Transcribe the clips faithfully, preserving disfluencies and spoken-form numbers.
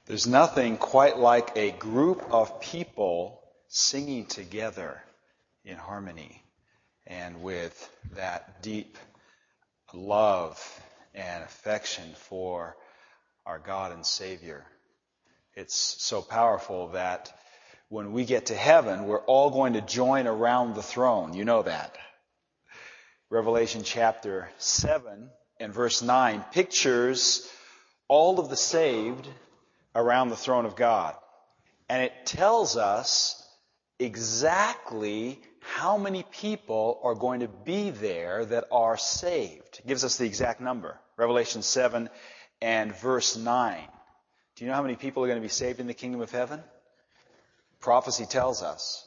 There's nothing quite like a group of people singing together in harmony and with that deep love and affection for our God and Savior. It's so powerful that when we get to heaven, we're all going to join around the throne. You know that. Revelation chapter seven and verse nine pictures all of the saved around the throne of God. And it tells us exactly how many people are going to be there that are saved. It gives us the exact number. Revelation seven and verse nine. Do you know how many people are going to be saved in the kingdom of heaven? Prophecy tells us.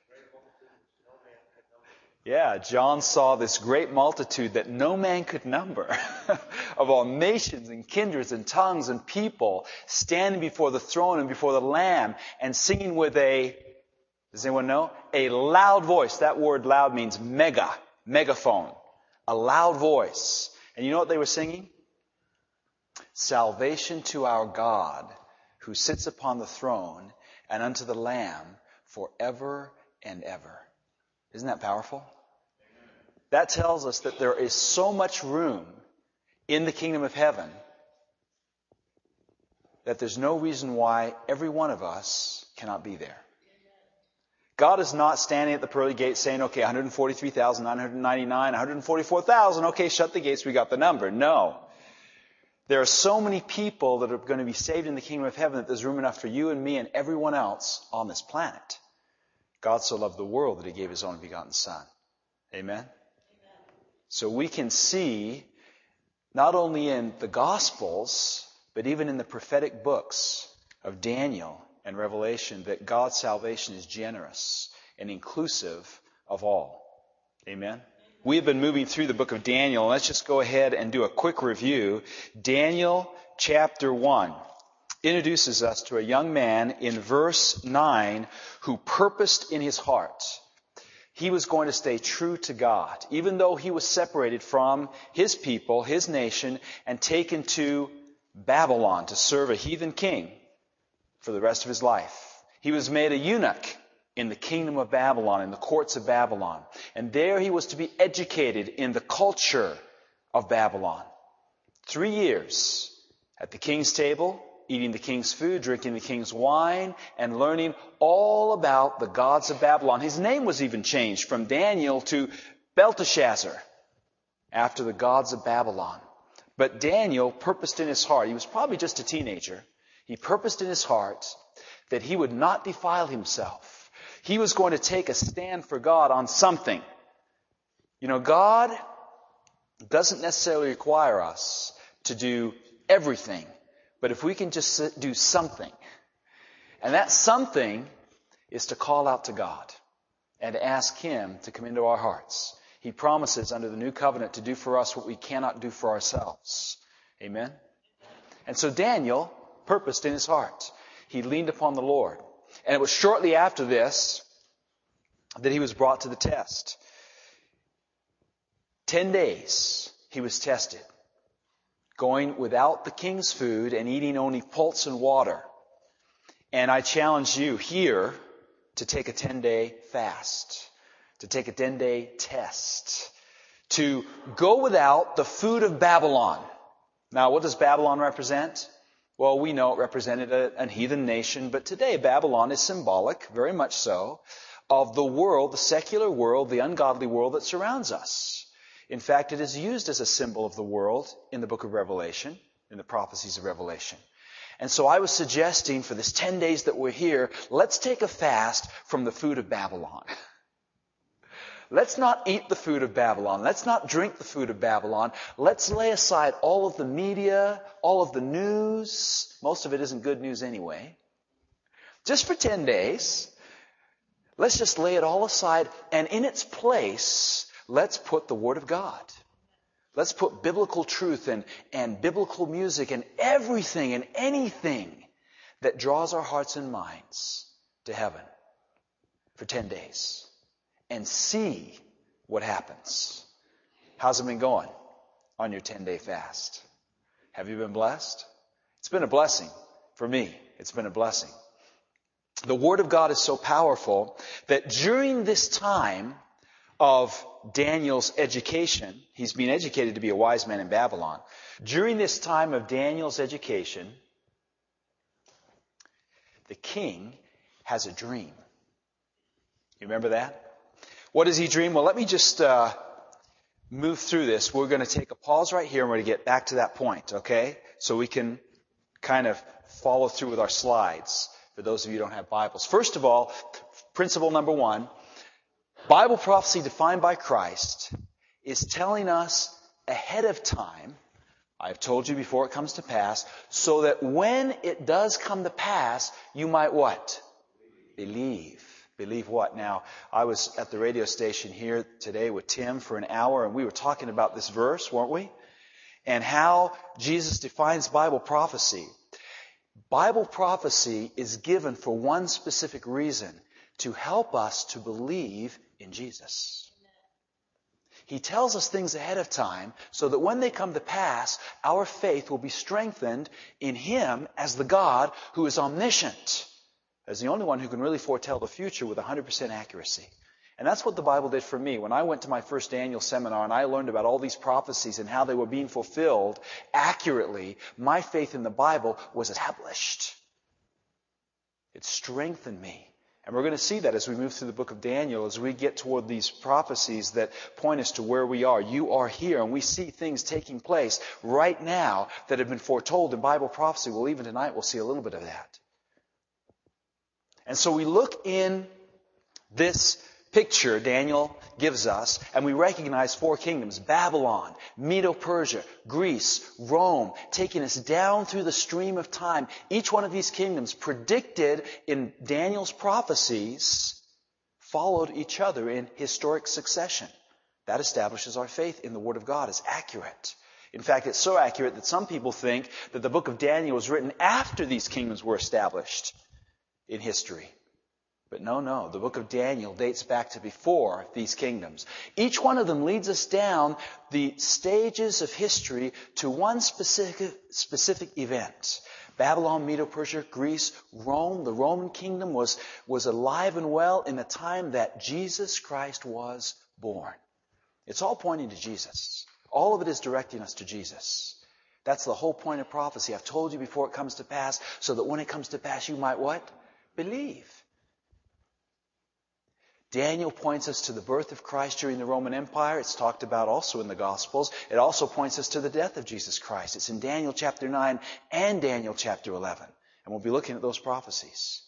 Yeah, John saw this great multitude that no man could number of all nations and kindreds and tongues and people standing before the throne and before the Lamb and singing with a, does anyone know? A loud voice. That word loud means mega, megaphone. A loud voice. And you know what they were singing? Salvation to our God who sits upon the throne and unto the Lamb forever and ever. Isn't that powerful? That tells us that there is so much room in the kingdom of heaven that there's no reason why every one of us cannot be there. God is not standing at the pearly gates saying, okay, one hundred forty-three thousand nine hundred ninety-nine, one hundred forty-four thousand, okay, shut the gates, we got the number. No. There are so many people that are going to be saved in the kingdom of heaven that there's room enough for you and me and everyone else on this planet. God so loved the world that He gave His only begotten Son. Amen? So we can see, not only in the Gospels, but even in the prophetic books of Daniel and Revelation, that God's salvation is generous and inclusive of all. Amen? We've been moving through the book of Daniel. Let's just go ahead and do a quick review. Daniel chapter one introduces us to a young man in verse nine who purposed in his heart he was going to stay true to God, even though he was separated from his people, his nation, and taken to Babylon to serve a heathen king for the rest of his life. He was made a eunuch in the kingdom of Babylon, in the courts of Babylon. And there he was to be educated in the culture of Babylon. Three years at the king's table, eating the king's food, drinking the king's wine, and learning all about the gods of Babylon. His name was even changed from Daniel to Belteshazzar, after the gods of Babylon. But Daniel purposed in his heart, he was probably just a teenager, he purposed in his heart that he would not defile himself. He was going to take a stand for God on something. You know, God doesn't necessarily require us to do everything. But if we can just do something, and that something is to call out to God and to ask Him to come into our hearts. He promises under the new covenant to do for us what we cannot do for ourselves. Amen? And so Daniel purposed in his heart. He leaned upon the Lord. And it was shortly after this that he was brought to the test. Ten days he was tested, going without the king's food and eating only pulse and water. And I challenge you here to take a ten-day fast, to take a ten-day test, to go without the food of Babylon. Now, what does Babylon represent? Well, we know it represented a, a heathen nation, but today Babylon is symbolic, very much so, of the world, the secular world, the ungodly world that surrounds us. In fact, it is used as a symbol of the world in the book of Revelation, in the prophecies of Revelation. And so I was suggesting for this ten days that we're here, let's take a fast from the food of Babylon. Let's not eat the food of Babylon. Let's not drink the food of Babylon. Let's lay aside all of the media, all of the news. Most of it isn't good news anyway. Just for ten days, let's just lay it all aside, and in its place, let's put the Word of God. Let's put biblical truth and, and biblical music and everything and anything that draws our hearts and minds to heaven for ten days and see what happens. How's it been going on your ten-day fast? Have you been blessed? It's been a blessing for me. It's been a blessing. The Word of God is so powerful that during this time of Daniel's education, he's been educated to be a wise man in Babylon. During this time of Daniel's education, the king has a dream. You remember that? What does he dream? Well, let me just uh, move through this. We're going to take a pause right here and we're going to get back to that point, okay? So we can kind of follow through with our slides for those of you who don't have Bibles. First of all, principle number one, Bible prophecy defined by Christ is telling us ahead of time, I've told you before it comes to pass, so that when it does come to pass, you might what? Believe. Believe what? Now, I was at the radio station here today with Tim for an hour, and we were talking about this verse, weren't we? And how Jesus defines Bible prophecy. Bible prophecy is given for one specific reason, to help us to believe in Jesus. He tells us things ahead of time so that when they come to pass, our faith will be strengthened in Him as the God who is omniscient, as the only one who can really foretell the future with one hundred percent accuracy. And that's what the Bible did for me. When I went to my first Daniel seminar and I learned about all these prophecies and how they were being fulfilled accurately, my faith in the Bible was established. It strengthened me. And we're going to see that as we move through the book of Daniel, as we get toward these prophecies that point us to where we are. You are here, and we see things taking place right now that have been foretold in Bible prophecy. Well, even tonight we'll see a little bit of that. And so we look in this picture Daniel gives us, and we recognize four kingdoms: Babylon, Medo-Persia, Greece, Rome, taking us down through the stream of time. Each one of these kingdoms, predicted in Daniel's prophecies, followed each other in historic succession. That establishes our faith in the Word of God as accurate. In fact, it's so accurate that some people think that the book of Daniel was written after these kingdoms were established in history. But no, no. The book of Daniel dates back to before these kingdoms. Each one of them leads us down the stages of history to one specific, specific event. Babylon, Medo-Persia, Greece, Rome. The Roman kingdom was, was alive and well in the time that Jesus Christ was born. It's all pointing to Jesus. All of it is directing us to Jesus. That's the whole point of prophecy. I've told you before it comes to pass, so that when it comes to pass, you might what? Believe. Daniel points us to the birth of Christ during the Roman Empire. It's talked about also in the Gospels. It also points us to the death of Jesus Christ. It's in Daniel chapter nine and Daniel chapter eleven. And we'll be looking at those prophecies.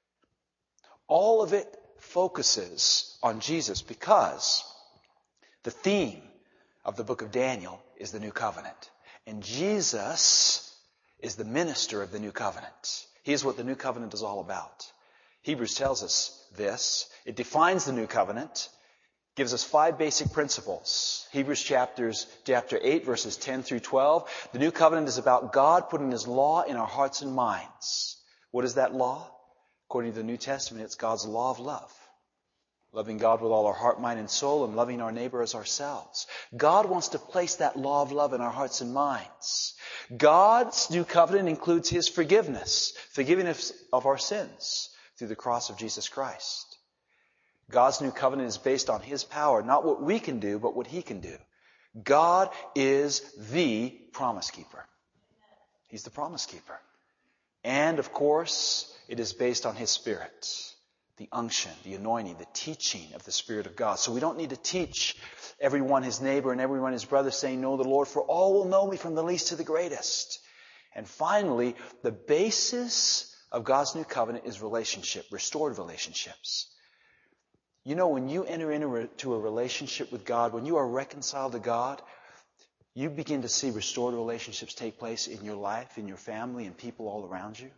All of it focuses on Jesus because the theme of the book of Daniel is the new covenant. And Jesus is the minister of the new covenant. He is what the new covenant is all about. Hebrews tells us this. It defines the new covenant, gives us five basic principles. Hebrews chapters, chapter eight, verses ten through twelve. The new covenant is about God putting His law in our hearts and minds. What is that law? According to the New Testament, it's God's law of love. Loving God with all our heart, mind, and soul, and loving our neighbor as ourselves. God wants to place that law of love in our hearts and minds. God's new covenant includes His forgiveness, forgiving us of our sins through the cross of Jesus Christ. God's new covenant is based on His power, not what we can do, but what He can do. God is the promise keeper. He's the promise keeper. And, of course, it is based on His Spirit. The unction, the anointing, the teaching of the Spirit of God. So we don't need to teach everyone his neighbor and everyone his brother, saying, "Know the Lord, for all will know me from the least to the greatest." And finally, the basis of God's new covenant is relationship, restored relationships. You know, when you enter into a relationship with God, when you are reconciled to God, you begin to see restored relationships take place in your life, in your family, and people all around you.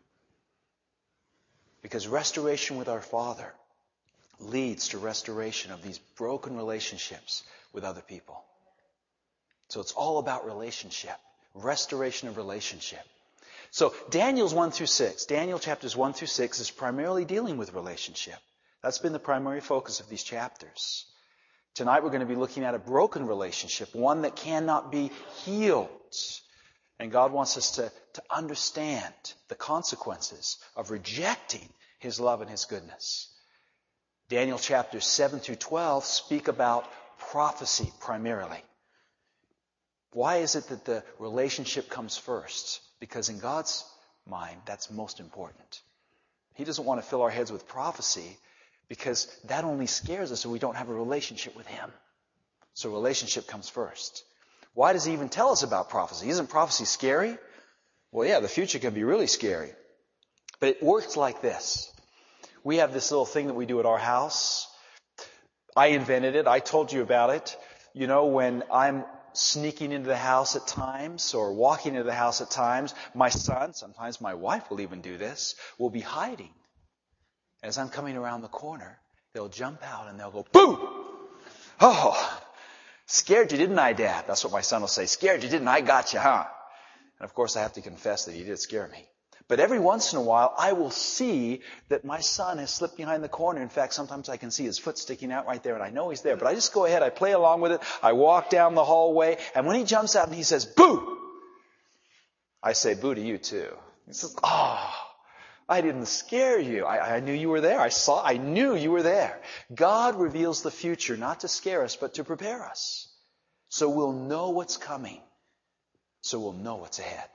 Because restoration with our Father leads to restoration of these broken relationships with other people. So it's all about relationship, restoration of relationship. So Daniel's one through six, Daniel chapters one through six is primarily dealing with relationship. That's been the primary focus of these chapters. Tonight we're going to be looking at a broken relationship, one that cannot be healed. And God wants us to to understand the consequences of rejecting His love and His goodness. Daniel chapters seven through twelve speak about prophecy primarily. Why is it that the relationship comes first? Because in God's mind, that's most important. He doesn't want to fill our heads with prophecy because that only scares us if we don't have a relationship with Him. So relationship comes first. Why does He even tell us about prophecy? Isn't prophecy scary? Well, yeah, the future can be really scary. But it works like this. We have this little thing that we do at our house. I invented it. I told you about it. You know, when I'm sneaking into the house at times or walking into the house at times, my son, sometimes my wife will even do this, will be hiding. As I'm coming around the corner, they'll jump out and they'll go, boo! Oh, scared you, didn't I, Dad? That's what my son will say. Scared you, didn't I? Got you, huh? And of course I have to confess that he did scare me. But every once in a while, I will see that my son has slipped behind the corner. In fact, sometimes I can see his foot sticking out right there, and I know he's there. But I just go ahead, I play along with it, I walk down the hallway, and when he jumps out and he says, boo! I say, boo to you too. He says, oh, I didn't scare you. I, I knew you were there. I saw, I knew you were there. God reveals the future, not to scare us, but to prepare us. So we'll know what's coming. So we'll know what's ahead.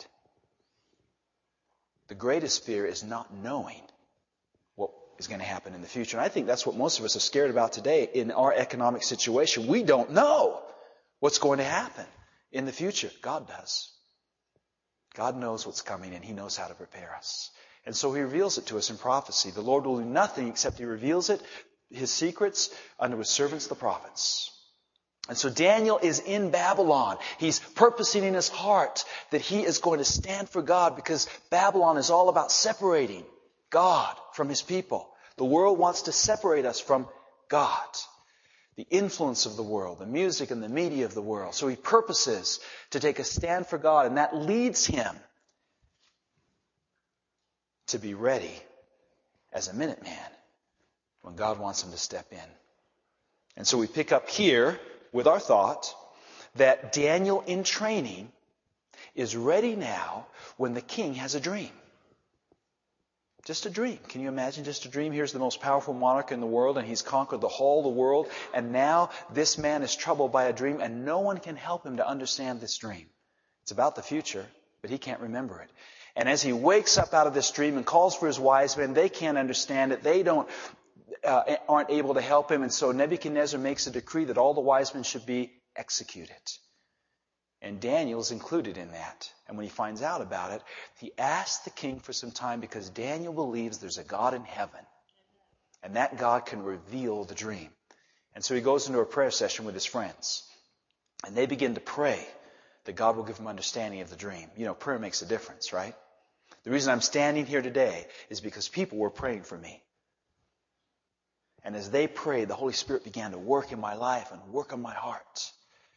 The greatest fear is not knowing what is going to happen in the future. And I think that's what most of us are scared about today in our economic situation. We don't know what's going to happen in the future. God does. God knows what's coming and He knows how to prepare us. And so He reveals it to us in prophecy. The Lord will do nothing except He reveals it, His secrets, unto His servants the prophets. And so Daniel is in Babylon. He's purposing in his heart that he is going to stand for God because Babylon is all about separating God from His people. The world wants to separate us from God. The influence of the world, the music and the media of the world. So he purposes to take a stand for God, and that leads him to be ready as a Minuteman when God wants him to step in. And so we pick up here with our thought that Daniel in training is ready now when the king has a dream. Just a dream. Can you imagine just a dream? Here's the most powerful monarch in the world, and he's conquered the whole of the world. And now this man is troubled by a dream, and no one can help him to understand this dream. It's about the future, but he can't remember it. And as he wakes up out of this dream and calls for his wise men, they can't understand it. They don't uh, aren't able to help him. And so Nebuchadnezzar makes a decree that all the wise men should be executed. And Daniel's included in that. And when he finds out about it, he asks the king for some time because Daniel believes there's a God in heaven. And that God can reveal the dream. And so he goes into a prayer session with his friends. And they begin to pray that God will give him understanding of the dream. You know, prayer makes a difference, right? The reason I'm standing here today is because people were praying for me. And as they prayed, the Holy Spirit began to work in my life and work on my heart.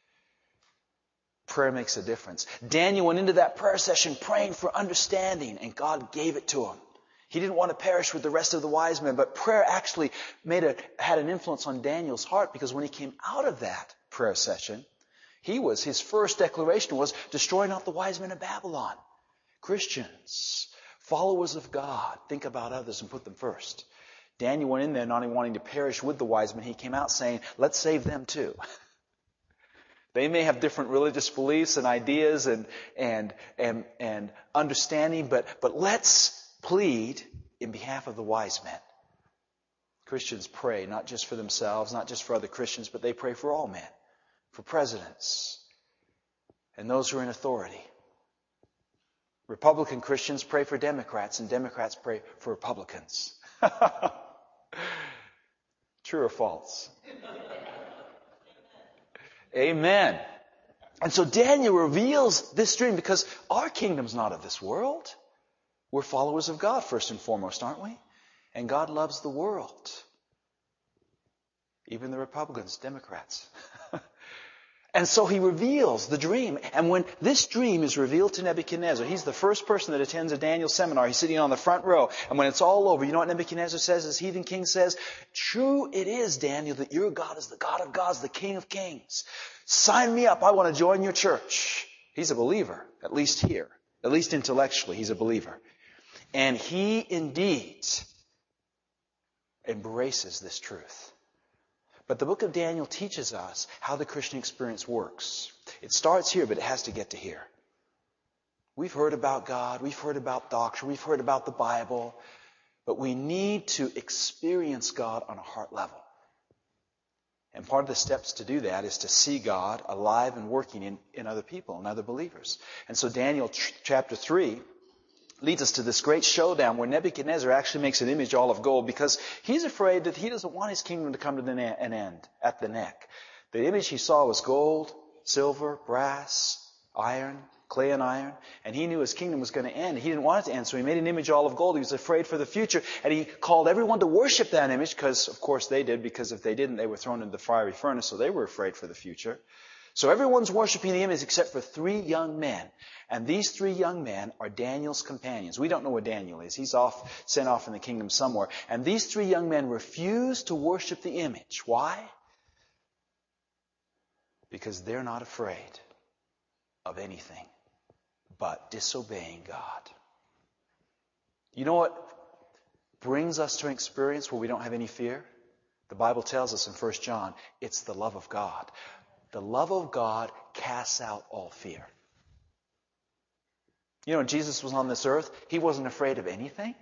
Prayer makes a difference. Daniel went into that prayer session praying for understanding, and God gave it to him. He didn't want to perish with the rest of the wise men, but prayer actually made a, had an influence on Daniel's heart, because when he came out of that prayer session, he was, his first declaration was, destroy not the wise men of Babylon. Christians, followers of God, think about others and put them first. Daniel went in there not even wanting to perish with the wise men. He came out saying, let's save them too. They may have different religious beliefs and ideas and and and, and understanding, but, but let's plead in behalf of the wise men. Christians pray not just for themselves, not just for other Christians, but they pray for all men, for presidents, and those who are in authority. Republican Christians pray for Democrats, and Democrats pray for Republicans. True or false? Amen. And so Daniel reveals this dream because our kingdom's not of this world. We're followers of God first and foremost, aren't we? And God loves the world. Even the Republicans, Democrats. And so he reveals the dream. And when this dream is revealed to Nebuchadnezzar, he's the first person that attends a Daniel seminar. He's sitting on the front row. And when it's all over, you know what Nebuchadnezzar says? His heathen king says, true it is, Daniel, that your God is the God of gods, the King of kings. Sign me up. I want to join your church. He's a believer, at least here. At least intellectually, he's a believer. And he indeed embraces this truth. But the book of Daniel teaches us how the Christian experience works. It starts here, but it has to get to here. We've heard about God. We've heard about doctrine. We've heard about the Bible. But we need to experience God on a heart level. And part of the steps to do that is to see God alive and working in, in other people and other believers. And so Daniel ch- chapter three leads us to this great showdown where Nebuchadnezzar actually makes an image all of gold because he's afraid that he doesn't want his kingdom to come to ne- an end at the neck. The image he saw was gold, silver, brass, iron, clay and iron, and he knew his kingdom was going to end. He didn't want it to end, so he made an image all of gold. He was afraid for the future, and he called everyone to worship that image because, of course, they did, because if they didn't, they were thrown into the fiery furnace, so they were afraid for the future. So everyone's worshiping the image except for three young men, and these three young men are Daniel's companions. We don't know where Daniel is. He's off, sent off in the kingdom somewhere, and these three young men refuse to worship the image. Why? Because they're not afraid of anything but disobeying God. You know what brings us to an experience where we don't have any fear? The Bible tells us in First John, it's the love of God. The love of God casts out all fear. You know, when Jesus was on this earth, he wasn't afraid of anything.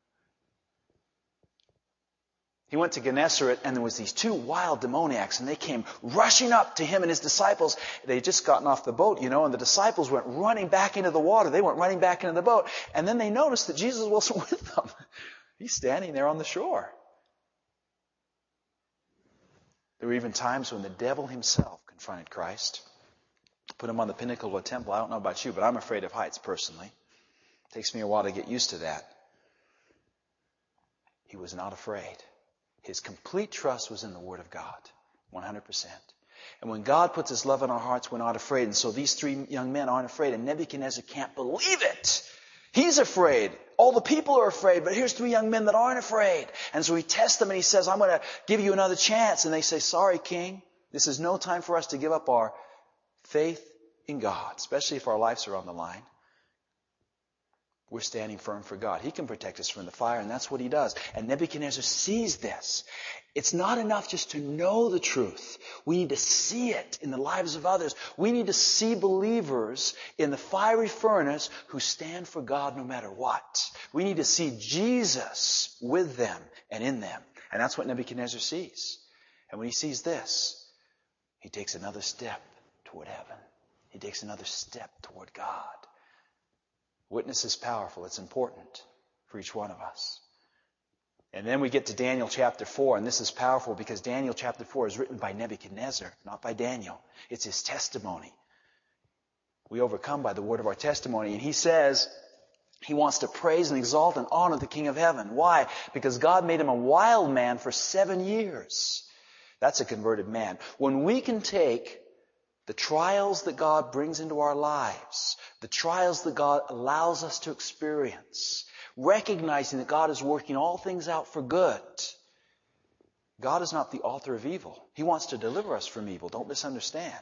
He went to Gennesaret, and there was these two wild demoniacs, and they came rushing up to him and his disciples. They had just gotten off the boat, you know, and the disciples went running back into the water. They went running back into the boat. And then they noticed that Jesus wasn't with them. He's standing there on the shore. There were even times when the devil himself confronted Christ, put him on the pinnacle of a temple. I don't know about you, but I'm afraid of heights personally. It takes me a while to get used to that. He was not afraid. His complete trust was in the Word of God, one hundred percent. And when God puts His love in our hearts, we're not afraid. And so these three young men aren't afraid, and Nebuchadnezzar can't believe it. He's afraid. All the people are afraid, but here's three young men that aren't afraid. And so he tests them and he says, I'm going to give you another chance. And they say, sorry, King, this is no time for us to give up our faith in God, especially if our lives are on the line. We're standing firm for God. He can protect us from the fire, and that's what he does. And Nebuchadnezzar sees this. It's not enough just to know the truth. We need to see it in the lives of others. We need to see believers in the fiery furnace who stand for God no matter what. We need to see Jesus with them and in them. And that's what Nebuchadnezzar sees. And when he sees this, he takes another step toward heaven. He takes another step toward God. Witness is powerful. It's important for each one of us. And then we get to Daniel chapter four, and this is powerful because Daniel chapter four is written by Nebuchadnezzar, not by Daniel. It's his testimony. We overcome by the word of our testimony. And he says he wants to praise and exalt and honor the King of Heaven. Why? Because God made him a wild man for seven years. That's a converted man. When we can take the trials that God brings into our lives, the trials that God allows us to experience, recognizing that God is working all things out for good. God is not the author of evil. He wants to deliver us from evil. Don't misunderstand.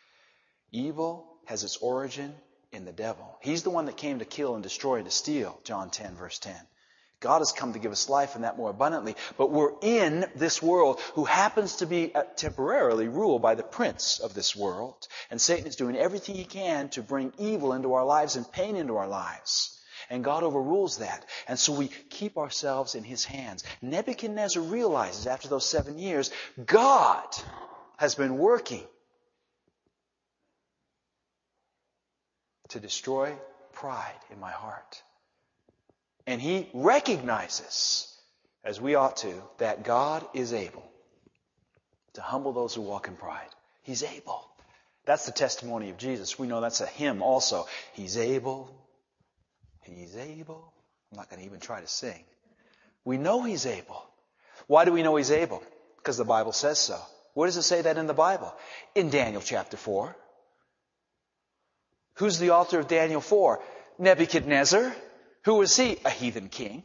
Evil has its origin in the devil. He's the one that came to kill and destroy and to steal, John ten, verse ten. God has come to give us life and that more abundantly. But we're in this world who happens to be temporarily ruled by the prince of this world. And Satan is doing everything he can to bring evil into our lives and pain into our lives. And God overrules that. And so we keep ourselves in his hands. Nebuchadnezzar realizes after those seven years, God has been working to destroy pride in my heart. And he recognizes, as we ought to, that God is able to humble those who walk in pride. He's able. That's the testimony of Jesus. We know that's a hymn also. He's able. He's able. I'm not going to even try to sing. We know he's able. Why do we know he's able? Because the Bible says so. Where does it say that in the Bible? In Daniel chapter four. Who's the author of Daniel four? Nebuchadnezzar. Who was he? A heathen king.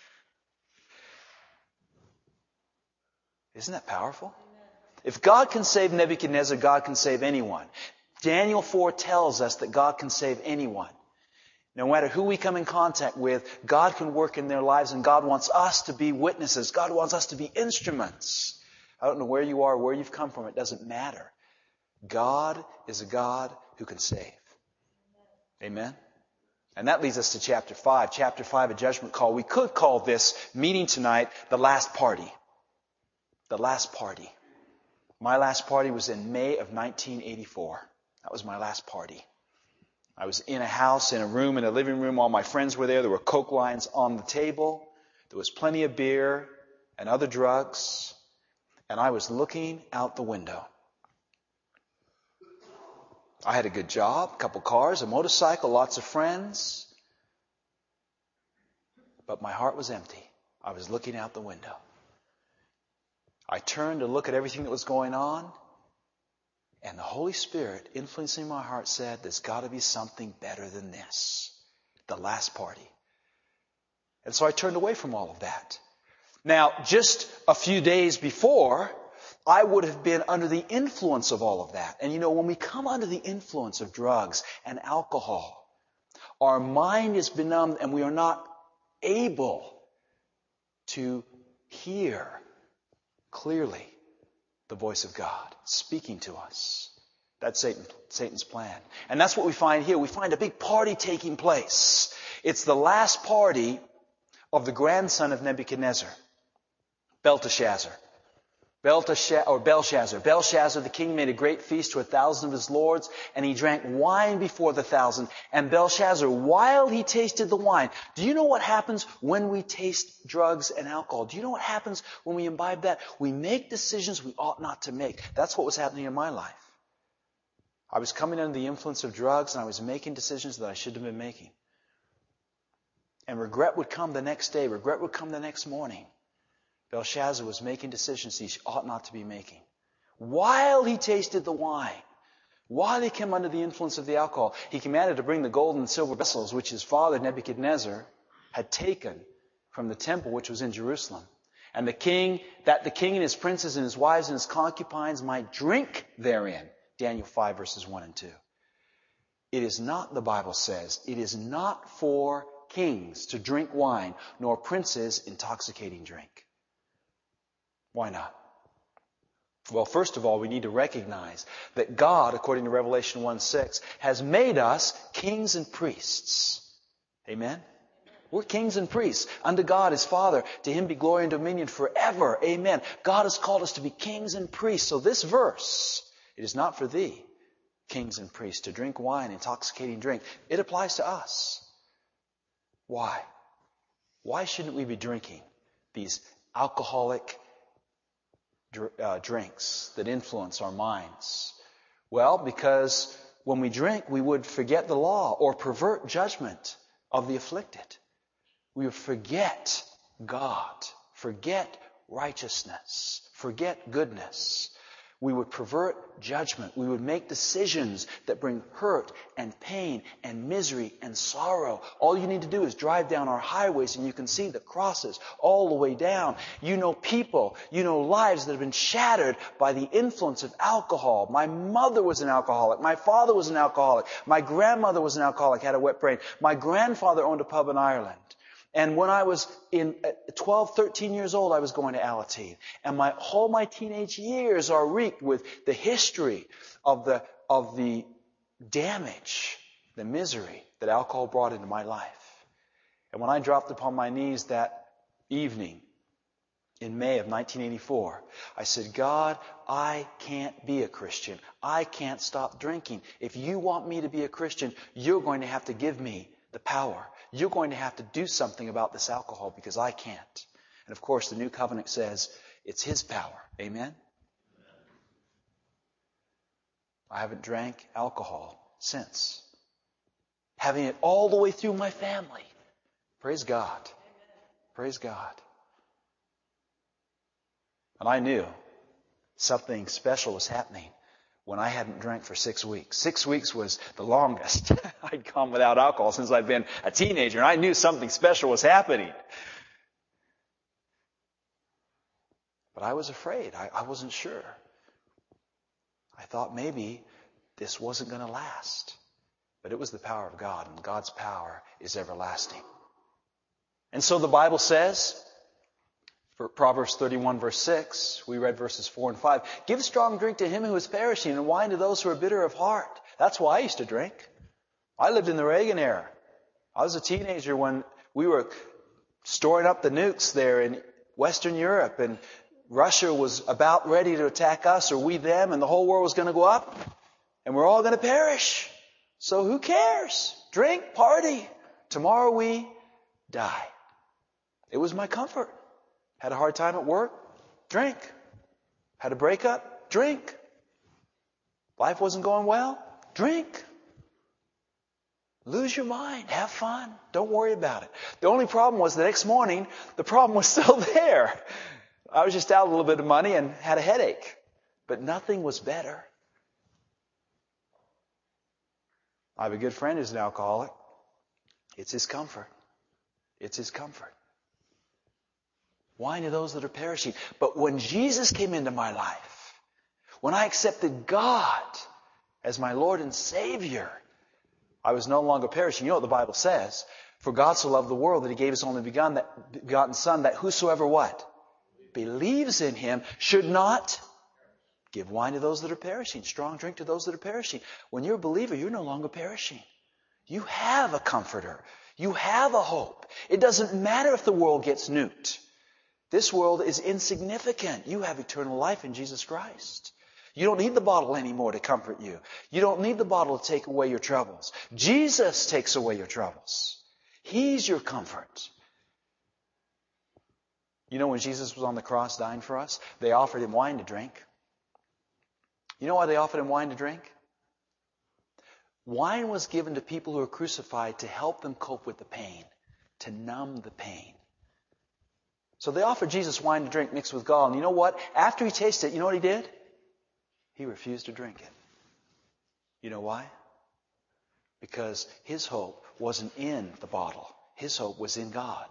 Isn't that powerful? If God can save Nebuchadnezzar, God can save anyone. Daniel four tells us that God can save anyone. No matter who we come in contact with, God can work in their lives, and God wants us to be witnesses. God wants us to be instruments. I don't know where you are, where you've come from. It doesn't matter. God is a God who can save. Amen? And that leads us to chapter five. Chapter five, a judgment call. We could call this meeting tonight the last party. The last party. My last party was in May of nineteen eighty-four. That was my last party. I was in a house, in a room, in a living room. All my friends were there. There were Coke lines on the table. There was plenty of beer and other drugs. And I was looking out the window. I had a good job, a couple cars, a motorcycle, lots of friends. But my heart was empty. I was looking out the window. I turned to look at everything that was going on. And the Holy Spirit, influencing my heart, said, there's got to be something better than this. The last party. And so I turned away from all of that. Now, just a few days before, I would have been under the influence of all of that. And you know, when we come under the influence of drugs and alcohol, our mind is benumbed and we are not able to hear clearly the voice of God speaking to us. That's Satan, Satan's plan. And that's what we find here. We find a big party taking place. It's the last party of the grandson of Nebuchadnezzar, Belteshazzar. Belteshazzar, or Belshazzar. Belshazzar, the king, made a great feast to a thousand of his lords, and he drank wine before the thousand. And Belshazzar, while he tasted the wine, do you know what happens when we taste drugs and alcohol? Do you know what happens when we imbibe that? We make decisions we ought not to make. That's what was happening in my life. I was coming under the influence of drugs, and I was making decisions that I shouldn't have been making. And regret would come the next day. Regret would come the next morning. Belshazzar was making decisions he ought not to be making. While he tasted the wine, while he came under the influence of the alcohol, he commanded to bring the gold and silver vessels which his father Nebuchadnezzar had taken from the temple which was in Jerusalem. And the king, that the king and his princes and his wives and his concubines might drink therein. Daniel five verses one and two. It is not, the Bible says, it is not for kings to drink wine, nor princes intoxicating drink. Why not? Well, first of all, we need to recognize that God, according to Revelation one six, has made us kings and priests. Amen? We're kings and priests unto God his Father. To him be glory and dominion forever. Amen. God has called us to be kings and priests. So this verse, it is not for thee, kings and priests, to drink wine, intoxicating drink. It applies to us. Why? Why shouldn't we be drinking these alcoholic Uh, drinks that influence our minds? Well, because when we drink, we would forget the law or pervert judgment of the afflicted. We would forget God, forget righteousness, forget goodness. We would pervert judgment. We would make decisions that bring hurt and pain and misery and sorrow. All you need to do is drive down our highways and you can see the crosses all the way down. You know people, you know lives that have been shattered by the influence of alcohol. My mother was an alcoholic. My father was an alcoholic. My grandmother was an alcoholic, had a wet brain. My grandfather owned a pub in Ireland. And when I was in twelve, thirteen years old, I was going to Alateen. And my whole my teenage years are reeked with the history of the of the damage, the misery that alcohol brought into my life. And when I dropped upon my knees that evening in May of nineteen eighty-four, I said, God, I can't be a Christian. I can't stop drinking. If you want me to be a Christian, you're going to have to give me the power. You're going to have to do something about this alcohol because I can't. And of course, the New Covenant says it's his power. Amen? I haven't drank alcohol since. Having it all the way through my family. Praise God. Praise God. And I knew something special was happening when I hadn't drank for six weeks. Six weeks was the longest I'd gone without alcohol since I'd been a teenager, and I knew something special was happening. But I was afraid. I, I wasn't sure. I thought maybe this wasn't going to last. But it was the power of God, and God's power is everlasting. And so the Bible says, for Proverbs thirty-one verse six, we read verses four and five, give strong drink to him who is perishing and wine to those who are bitter of heart. That's why I used to drink. I lived in the Reagan era. I was a teenager when we were storing up the nukes there in Western Europe, and Russia was about ready to attack us or we them, and the whole world was going to go up, and we're all going to perish. So who cares? Drink, party. Tomorrow we die. It was my comfort. Had a hard time at work? Drink. Had a breakup? Drink. Life wasn't going well? Drink. Lose your mind. Have fun. Don't worry about it. The only problem was the next morning, the problem was still there. I was just out a little bit of money and had a headache. But nothing was better. I have a good friend who's an alcoholic. It's his comfort. It's his comfort. Wine to those that are perishing. But when Jesus came into my life, when I accepted God as my Lord and Savior, I was no longer perishing. You know what the Bible says? For God so loved the world that He gave His only begotten, that, begotten Son, that whosoever what? Believes in Him should not give wine to those that are perishing, strong drink to those that are perishing. When you're a believer, you're no longer perishing. You have a comforter. You have a hope. It doesn't matter if the world gets nuked. This world is insignificant. You have eternal life in Jesus Christ. You don't need the bottle anymore to comfort you. You don't need the bottle to take away your troubles. Jesus takes away your troubles. He's your comfort. You know, when Jesus was on the cross dying for us, they offered Him wine to drink. You know why they offered Him wine to drink? Wine was given to people who were crucified to help them cope with the pain, to numb the pain. So they offered Jesus wine to drink mixed with gall. And you know what? After He tasted it, you know what He did? He refused to drink it. You know why? Because His hope wasn't in the bottle. His hope was in God.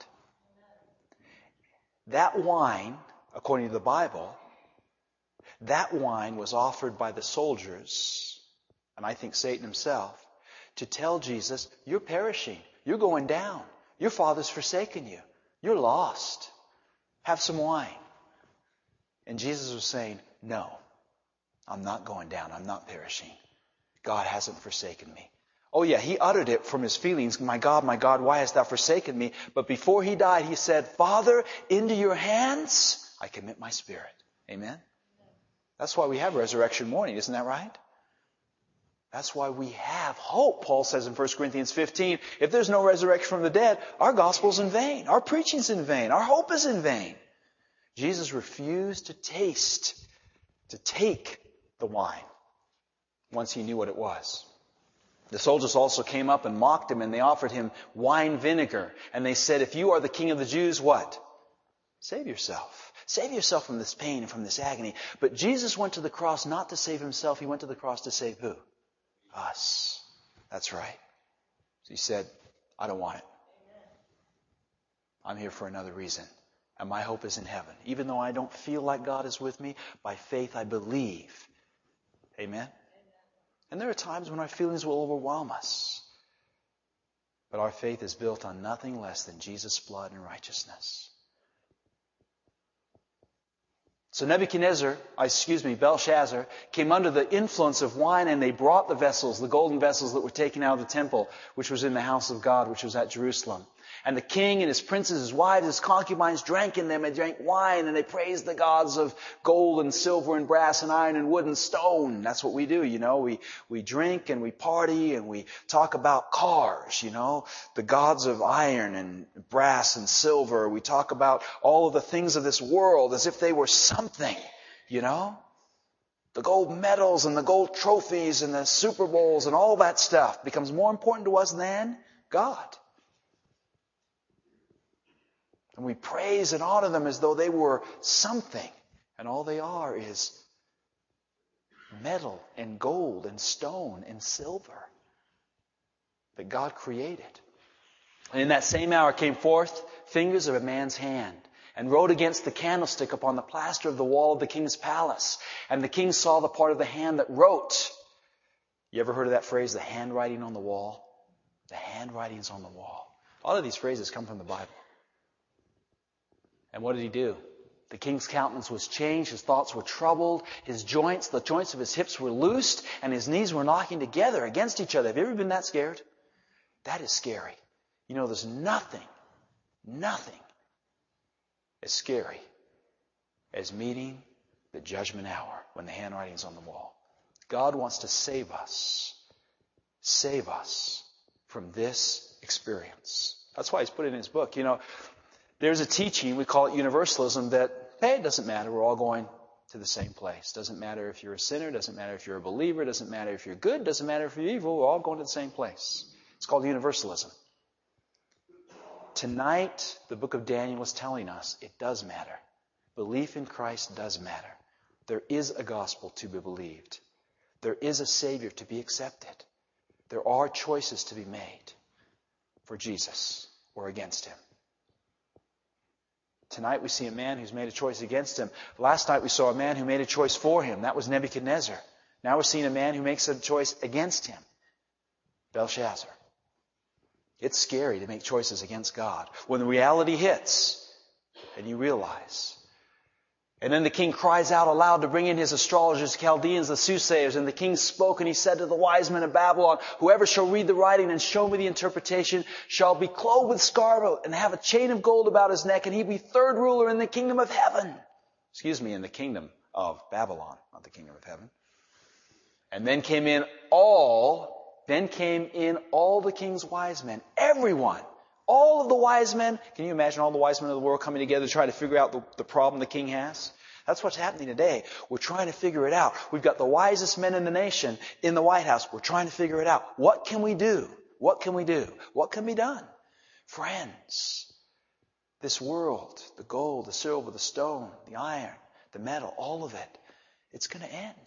That wine, according to the Bible, that wine was offered by the soldiers, and I think Satan himself, to tell Jesus, you're perishing. You're going down. Your Father's forsaken you. You're lost. Have some wine. And Jesus was saying, no, I'm not going down. I'm not perishing. God hasn't forsaken me. Oh yeah, He uttered it from His feelings. My God, my God, why hast thou forsaken me? But before He died, He said, Father, into your hands I commit my spirit. Amen? That's why we have resurrection morning. Isn't that right? That's why we have hope. Paul says in First Corinthians fifteen, if there's no resurrection from the dead, our gospel's in vain. Our preaching's in vain. Our hope is in vain. Jesus refused to taste, to take the wine once He knew what it was. The soldiers also came up and mocked Him, and they offered Him wine vinegar. And they said, if you are the King of the Jews, what? Save yourself. Save yourself from this pain and from this agony. But Jesus went to the cross not to save Himself. He went to the cross to save who? Us. That's right. So He said, I don't want it. I'm here for another reason. And my hope is in heaven. Even though I don't feel like God is with me, by faith I believe. Amen? And there are times when our feelings will overwhelm us. But our faith is built on nothing less than Jesus' blood and righteousness. So Nebuchadnezzar, excuse me, Belshazzar, came under the influence of wine, and they brought the vessels, the golden vessels that were taken out of the temple, which was in the house of God, which was at Jerusalem. And the king and his princes, his wives, his concubines drank in them and drank wine, and they praised the gods of gold and silver and brass and iron and wood and stone. That's what we do, you know. We, we drink and we party and we talk about cars, you know. The gods of iron and brass and silver. We talk about all of the things of this world as if they were something, you know. The gold medals and the gold trophies and the Super Bowls and all that stuff becomes more important to us than God. And we praise and honor them as though they were something. And all they are is metal and gold and stone and silver that God created. And in that same hour came forth fingers of a man's hand, and wrote against the candlestick upon the plaster of the wall of the king's palace. And the king saw the part of the hand that wrote. You ever heard of that phrase, the handwriting on the wall? The handwriting's on the wall. A lot of these phrases come from the Bible. And what did he do? The king's countenance was changed. His thoughts were troubled. His joints, the joints of his hips were loosed, and his knees were knocking together against each other. Have you ever been that scared? That is scary. You know, there's nothing, nothing as scary as meeting the judgment hour when the handwriting's on the wall. God wants to save us, save us from this experience. That's why he's put it in his book. You know, there's a teaching, we call it universalism, that, hey, it doesn't matter, we're all going to the same place. Doesn't matter if you're a sinner, doesn't matter if you're a believer, doesn't matter if you're good, doesn't matter if you're evil, we're all going to the same place. It's called universalism. Tonight, the book of Daniel is telling us it does matter. Belief in Christ does matter. There is a gospel to be believed. There is a Savior to be accepted. There are choices to be made for Jesus or against Him. Tonight we see a man who's made a choice against Him. Last night we saw a man who made a choice for Him. That was Nebuchadnezzar. Now we're seeing a man who makes a choice against Him. Belshazzar. It's scary to make choices against God. When the reality hits and you realize. And then the king cries out aloud to bring in his astrologers, Chaldeans, the soothsayers. And the king spoke and he said to the wise men of Babylon, whoever shall read the writing and show me the interpretation shall be clothed with scarlet and have a chain of gold about his neck, and he be third ruler in the kingdom of heaven. Excuse me, in the kingdom of Babylon, not the kingdom of heaven. And then came in all, then came in all the king's wise men, everyone. All of the wise men. Can you imagine all the wise men of the world coming together to try to figure out the, the problem the king has? That's what's happening today. We're trying to figure it out. We've got the wisest men in the nation in the White House. We're trying to figure it out. What can we do? What can we do? What can be done? Friends, this world, the gold, the silver, the stone, the iron, the metal, all of it, it's going to end.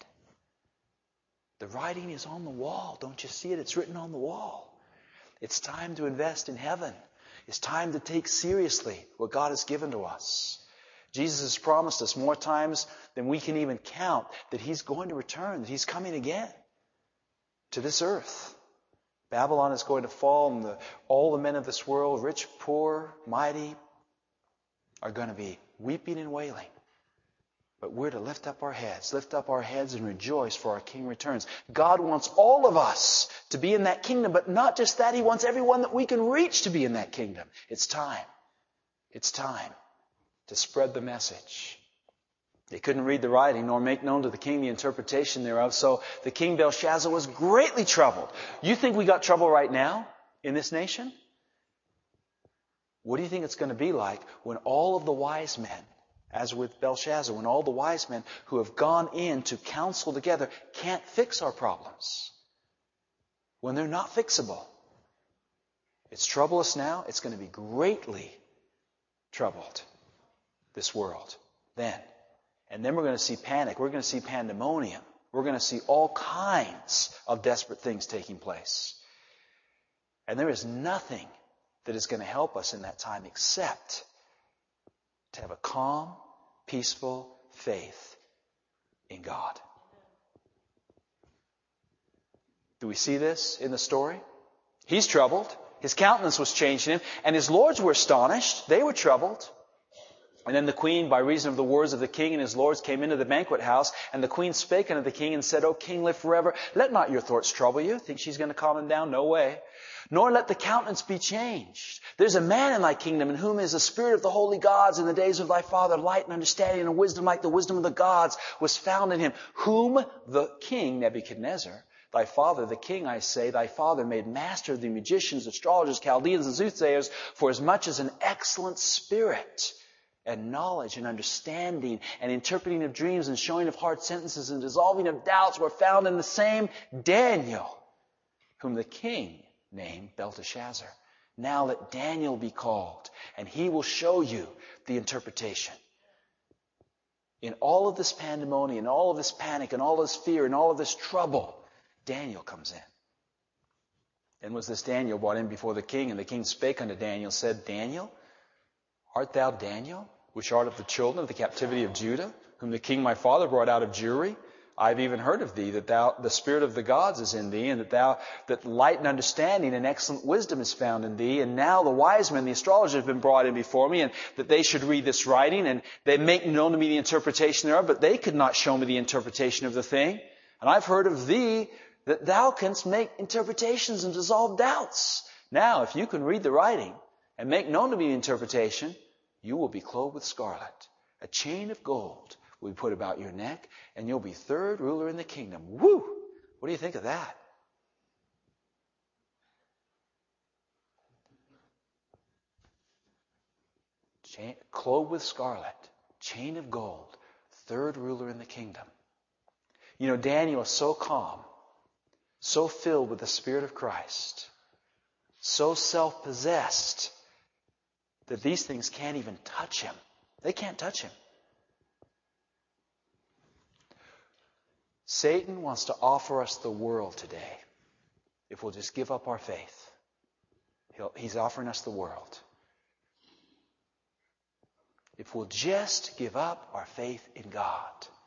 The writing is on the wall. Don't you see it? It's written on the wall. It's time to invest in heaven. It's time to take seriously what God has given to us. Jesus has promised us more times than we can even count that He's going to return, that He's coming again to this earth. Babylon is going to fall, and the, all the men of this world, rich, poor, mighty, are going to be weeping and wailing. But we're to lift up our heads, lift up our heads and rejoice, for our King returns. God wants all of us to be in that kingdom, but not just that. He wants everyone that we can reach to be in that kingdom. It's time. It's time to spread the message. They couldn't read the writing nor make known to the king the interpretation thereof, so the king Belshazzar was greatly troubled. You think we got trouble right now in this nation? What do you think it's going to be like when all of the wise men, as with Belshazzar, when all the wise men who have gone in to counsel together can't fix our problems? When they're not fixable. It's troublous now. It's going to be greatly troubled, this world, then. And then we're going to see panic. We're going to see pandemonium. We're going to see all kinds of desperate things taking place. And there is nothing that is going to help us in that time except to have a calm, peaceful faith in God. Do we see this in the story? He's troubled. His countenance was changed in him. And his lords were astonished. They were troubled. And then the queen, by reason of the words of the king and his lords, came into the banquet house. And the queen spake unto the king and said, O king, live forever. Let not your thoughts trouble you. Think she's going to calm him down? No way. Nor let the countenance be changed. There's a man in thy kingdom in whom is the spirit of the holy gods. In the days of thy father, light and understanding and wisdom like the wisdom of the gods was found in him. Whom the king, Nebuchadnezzar, thy father, the king, I say, thy father made master of the magicians, astrologers, Chaldeans, and soothsayers, for as much as an excellent spirit and knowledge and understanding and interpreting of dreams and showing of hard sentences and dissolving of doubts were found in the same Daniel, whom the king named Belteshazzar. Now let Daniel be called, and he will show you the interpretation. In all of this pandemonium, all of this panic, and all this fear, and all of this trouble, Daniel comes in. Then was this Daniel brought in before the king, and the king spake unto Daniel, said, Daniel, art thou Daniel, which art of the children of the captivity of Judah, whom the king my father brought out of Jewry? I've even heard of thee, that thou, the spirit of the gods is in thee, and that thou, that light and understanding and excellent wisdom is found in thee. And now the wise men, the astrologers, have been brought in before me, and that they should read this writing, and they make known to me the interpretation thereof, but they could not show me the interpretation of the thing. And I've heard of thee, that thou canst make interpretations and dissolve doubts. Now, if you can read the writing and make known to me the interpretation, you will be clothed with scarlet. A chain of gold will be put about your neck, and you'll be third ruler in the kingdom. Woo! What do you think of that? Chain, clothed with scarlet, chain of gold, third ruler in the kingdom. You know, Daniel is so calm, so filled with the Spirit of Christ, so self-possessed, that these things can't even touch him. They can't touch him. Satan wants to offer us the world today if we'll just give up our faith. He'll, he's offering us the world. If we'll just give up our faith in God.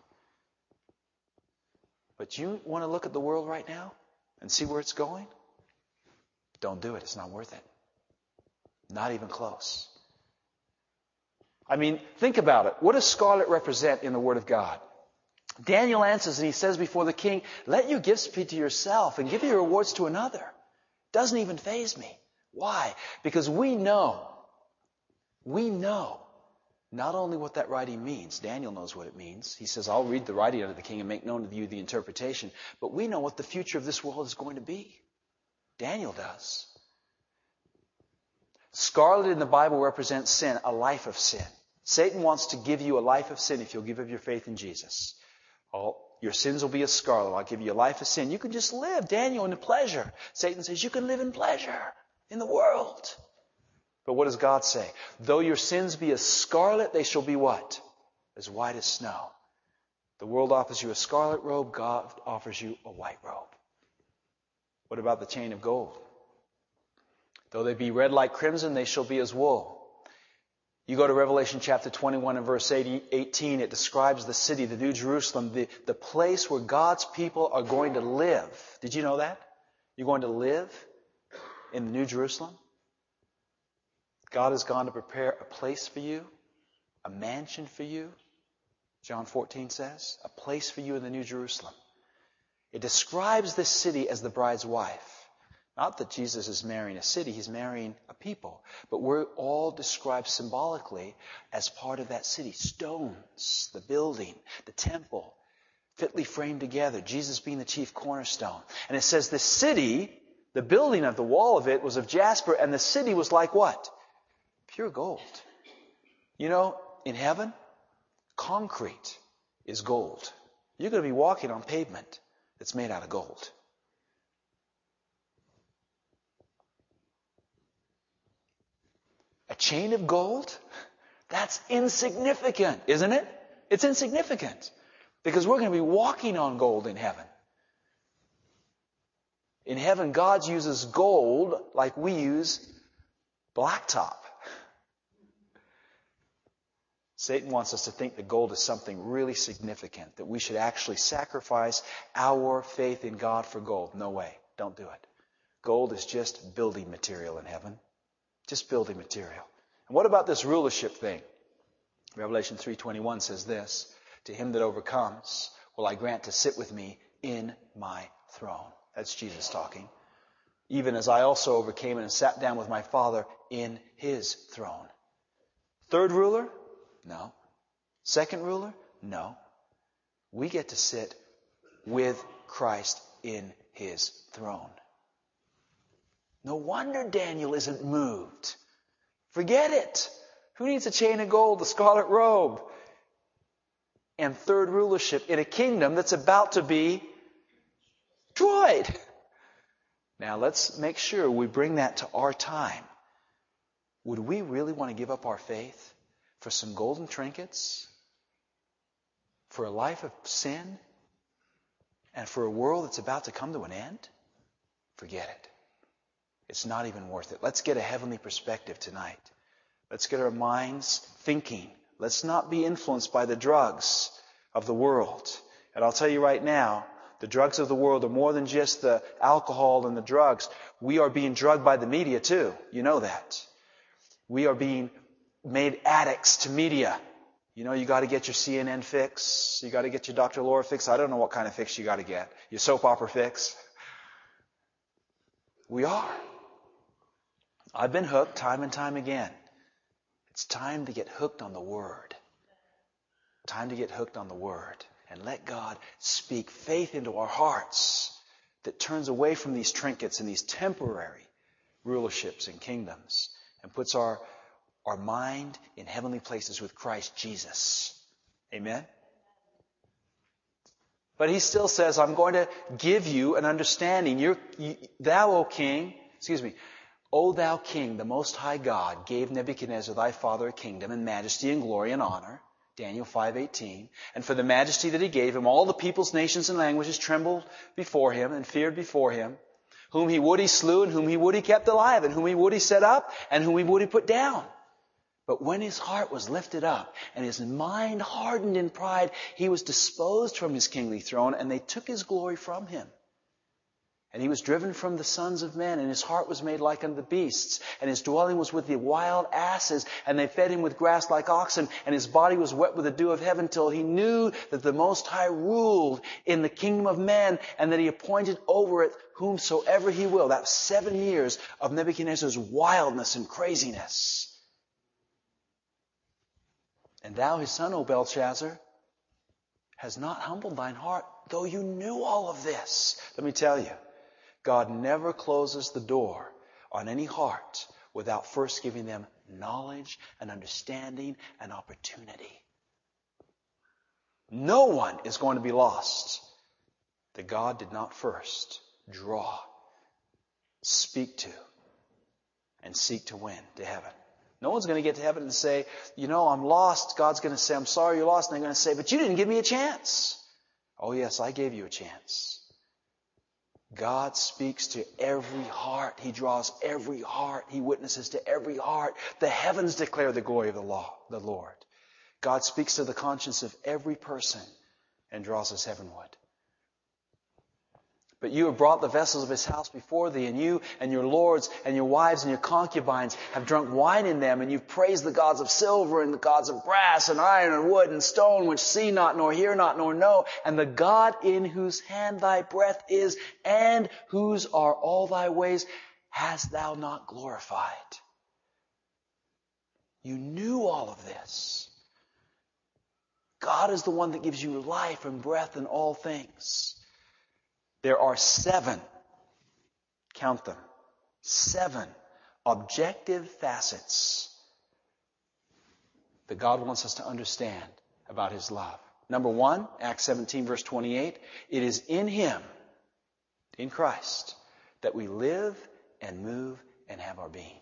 But you want to look at the world right now and see where it's going? Don't do it. It's not worth it. Not even close. I mean, think about it. What does scarlet represent in the Word of God? Daniel answers and he says before the king, let your gifts be to yourself and give your rewards to another. Doesn't even faze me. Why? Because we know, we know not only what that writing means. Daniel knows what it means. He says, I'll read the writing unto the king and make known to you the interpretation. But we know what the future of this world is going to be. Daniel does. Scarlet in the Bible represents sin, a life of sin. Satan wants to give you a life of sin if you'll give up your faith in Jesus. All your sins will be as scarlet. I'll give you a life of sin. You can just live, Daniel, in pleasure. Satan says you can live in pleasure in the world. But what does God say? Though your sins be as scarlet, they shall be what? As white as snow. The world offers you a scarlet robe. God offers you a white robe. What about the chain of gold? Though they be red like crimson, they shall be as wool. You go to Revelation chapter twenty-one and verse eighteen, it describes the city, the New Jerusalem, the, the place where God's people are going to live. Did you know that? You're going to live in the New Jerusalem? God has gone to prepare a place for you, a mansion for you. John fourteen says, a place for you in the New Jerusalem. It describes this city as the bride's wife. Not that Jesus is marrying a city, he's marrying a people. But we're all described symbolically as part of that city. Stones, the building, the temple, fitly framed together, Jesus being the chief cornerstone. And it says the city, the building of the wall of it was of jasper, and the city was like what? Pure gold. You know, in heaven, concrete is gold. You're going to be walking on pavement that's made out of gold. A chain of gold? That's insignificant, isn't it? It's insignificant. Because we're going to be walking on gold in heaven. In heaven, God uses gold like we use blacktop. Satan wants us to think that gold is something really significant, that we should actually sacrifice our faith in God for gold. No way. Don't do it. Gold is just building material in heaven. Just building material. And what about this rulership thing? Revelation three twenty-one says this, to him that overcomes will I grant to sit with me in my throne. That's Jesus talking. Even as I also overcame and sat down with my Father in his throne. Third ruler? No. Second ruler? No. We get to sit with Christ in his throne. No wonder Daniel isn't moved. Forget it. Who needs a chain of gold, a scarlet robe, and third rulership in a kingdom that's about to be destroyed? Now let's make sure we bring that to our time. Would we really want to give up our faith for some golden trinkets? For a life of sin? And for a world that's about to come to an end? Forget it. It's not even worth it. Let's get a heavenly perspective tonight. Let's get our minds thinking. Let's not be influenced by the drugs of the world. And I'll tell you right now, the drugs of the world are more than just the alcohol and the drugs. We are being drugged by the media too. You know that. We are being made addicts to media. You know, you got to get your C N N fix. You got to get your Doctor Laura fix. I don't know what kind of fix you got to get. Your soap opera fix. We are. I've been hooked time and time again. It's time to get hooked on the Word. Time to get hooked on the Word. And let God speak faith into our hearts that turns away from these trinkets and these temporary rulerships and kingdoms and puts our, our mind in heavenly places with Christ Jesus. Amen? But he still says, I'm going to give you an understanding. You're, you, thou, O King, excuse me, O thou King, the Most High God, gave Nebuchadnezzar thy father a kingdom and majesty and glory and honor. Daniel five eighteen. And for the majesty that he gave him, all the peoples, nations, and languages trembled before him and feared before him. Whom he would he slew, and whom he would he kept alive, and whom he would he set up, and whom he would he put down. But when his heart was lifted up, and his mind hardened in pride, he was disposed from his kingly throne, and they took his glory from him. And he was driven from the sons of men, and his heart was made like unto the beasts. And his dwelling was with the wild asses, and they fed him with grass like oxen. And his body was wet with the dew of heaven, till he knew that the Most High ruled in the kingdom of men, and that he appointed over it whomsoever he will. That was seven years of Nebuchadnezzar's wildness and craziness. And thou, his son, O Belshazzar, has not humbled thine heart, though you knew all of this. Let me tell you, God never closes the door on any heart without first giving them knowledge and understanding and opportunity. No one is going to be lost that God did not first draw, speak to, and seek to win to heaven. No one's going to get to heaven and say, you know, I'm lost. God's going to say, I'm sorry you're lost. And they're going to say, but you didn't give me a chance. Oh yes, I gave you a chance. God speaks to every heart. He draws every heart. He witnesses to every heart. The heavens declare the glory of the law, the Lord. God speaks to the conscience of every person and draws us heavenward. But you have brought the vessels of his house before thee, and you and your lords and your wives and your concubines have drunk wine in them, and you've praised the gods of silver and the gods of brass and iron and wood and stone, which see not, nor hear not, nor know, and the God in whose hand thy breath is, and whose are all thy ways, hast thou not glorified. You knew all of this. God is the one that gives you life and breath and all things. There are seven, count them, seven objective facets that God wants us to understand about his love. Number one, Acts seventeen, verse twenty-eight, it is in him, in Christ, that we live and move and have our being.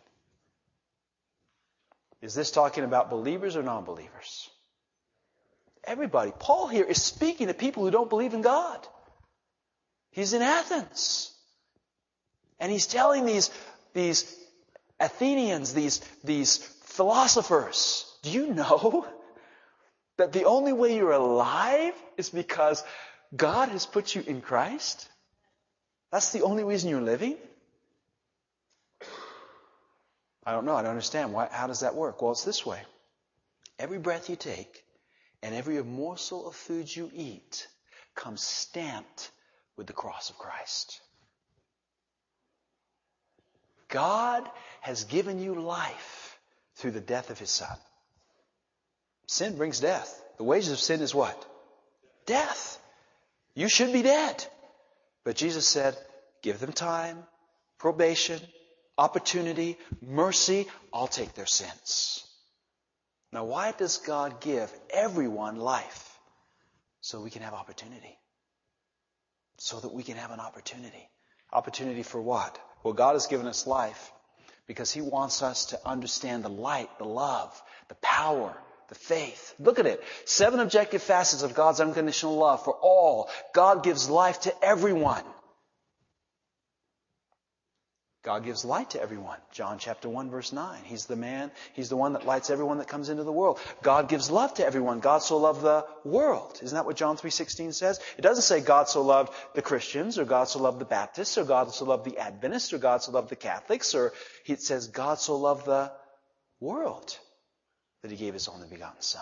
Is this talking about believers or non-believers? Everybody. Paul here is speaking to people who don't believe in God. He's in Athens. And he's telling these, these Athenians, these, these philosophers, do you know that the only way you're alive is because God has put you in Christ? That's the only reason you're living? I don't know. I don't understand. Why, how does that work? Well, it's this way. Every breath you take and every morsel of food you eat comes stamped with the cross of Christ. God has given you life through the death of his Son. Sin brings death. The wages of sin is what? Death. You should be dead. But Jesus said, give them time, probation, opportunity, mercy. I'll take their sins. Now, why does God give everyone life? So we can have opportunity. So that we can have an opportunity. Opportunity for what? Well, God has given us life because he wants us to understand the light, the love, the power, the faith. Look at it. Seven objective facets of God's unconditional love for all. God gives life to everyone. God gives light to everyone. John chapter one, verse nine. He's the man. He's the one that lights everyone that comes into the world. God gives love to everyone. God so loved the world. Isn't that what John three sixteen says? It doesn't say God so loved the Christians, or God so loved the Baptists, or God so loved the Adventists, or God so loved the Catholics, or it says God so loved the world that He gave His only begotten Son.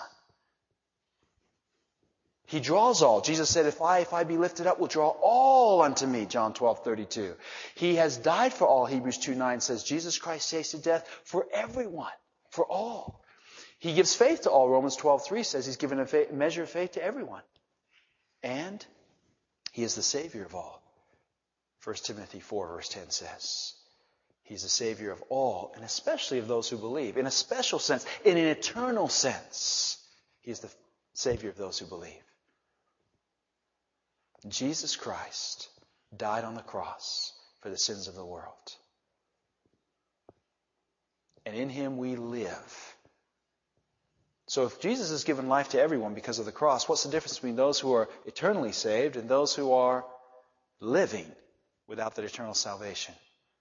He draws all. Jesus said, if I, if I be lifted up, will draw all unto me. John twelve thirty-two. He has died for all. Hebrews two nine says, Jesus Christ tasted death for everyone, for all. He gives faith to all. Romans twelve three says He's given a fa- measure of faith to everyone. And He is the Savior of all. First Timothy four verse ten says, He's the Savior of all, and especially of those who believe. In a special sense, in an eternal sense, He is the Savior of those who believe. Jesus Christ died on the cross for the sins of the world. And in Him we live. So if Jesus has given life to everyone because of the cross, what's the difference between those who are eternally saved and those who are living without that eternal salvation?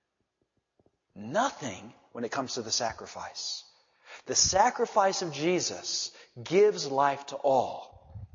Nothing when it comes to the sacrifice. The sacrifice of Jesus gives life to all.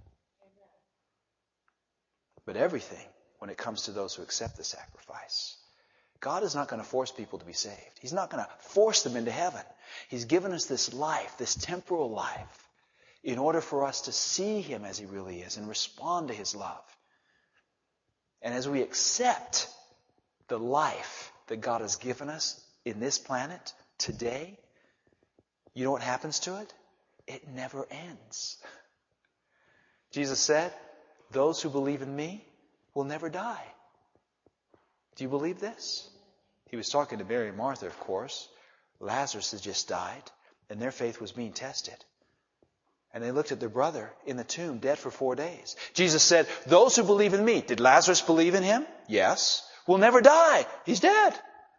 But everything when it comes to those who accept the sacrifice. God is not going to force people to be saved. He's not going to force them into heaven. He's given us this life, this temporal life, in order for us to see Him as He really is and respond to His love. And as we accept the life that God has given us in this planet today, you know what happens to it? It never ends. Jesus said, those who believe in me will never die. Do you believe this? He was talking to Mary and Martha, of course. Lazarus had just died, and their faith was being tested. And they looked at their brother in the tomb, dead for four days. Jesus said, those who believe in me, did Lazarus believe in Him? Yes. Will never die. He's dead.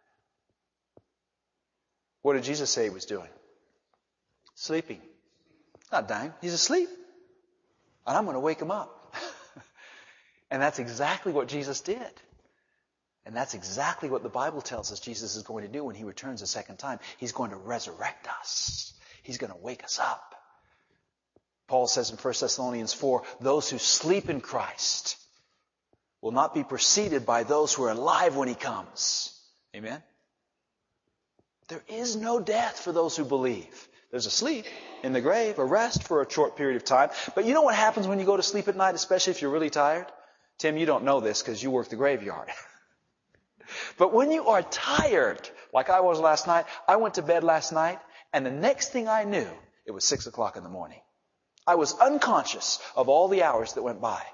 What did Jesus say He was doing? Sleeping. Not dying. He's asleep. And I'm going to wake him up. And that's exactly what Jesus did. And that's exactly what the Bible tells us Jesus is going to do when He returns a second time. He's going to resurrect us. He's going to wake us up. Paul says in First Thessalonians four, those who sleep in Christ will not be preceded by those who are alive when He comes. Amen? There is no death for those who believe. There's a sleep in the grave, a rest for a short period of time. But you know what happens when you go to sleep at night, especially if you're really tired? Tim, you don't know this because you work the graveyard. But when you are tired, like I was last night, I went to bed last night, and the next thing I knew, it was six o'clock in the morning. I was unconscious of all the hours that went by.